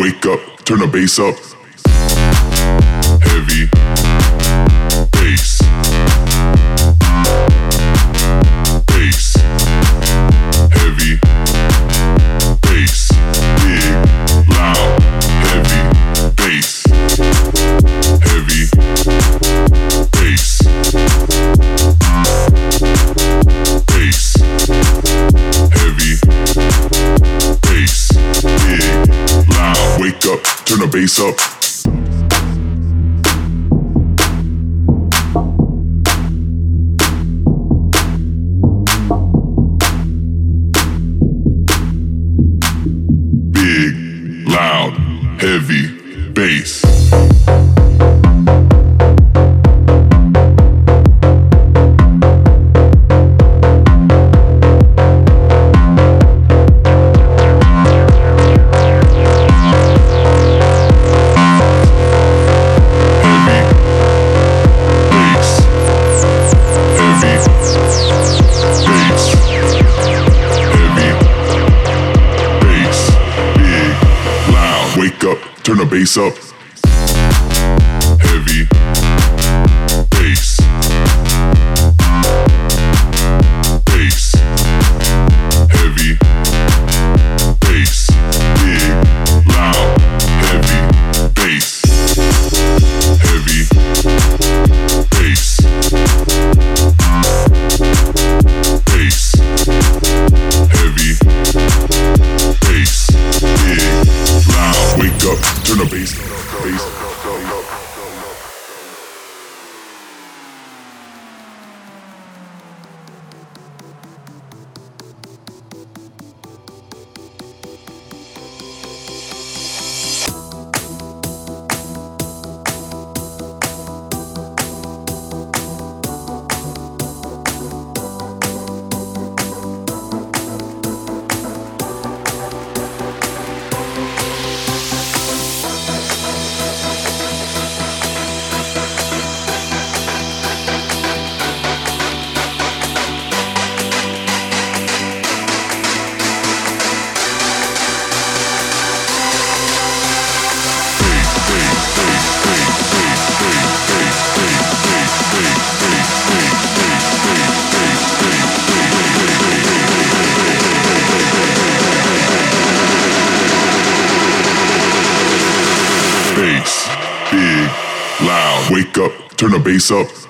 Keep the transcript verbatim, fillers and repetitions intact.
wake up, turn the bass up. Heavy bass. Bass. Heavy bass. Big, loud, heavy bass. Heavy bass. Bass. Heavy bass. Big, loud. Wake up, turn the bass up. Loud, heavy bass. Turn the bass up. Heavy bass. Bass. Heavy bass. Big, loud, heavy bass. Heavy bass. Bass. Heavy bass. Big, loud. Wake up. Turn the bass, bass. Bass, big, loud. Wake up, turn the bass up.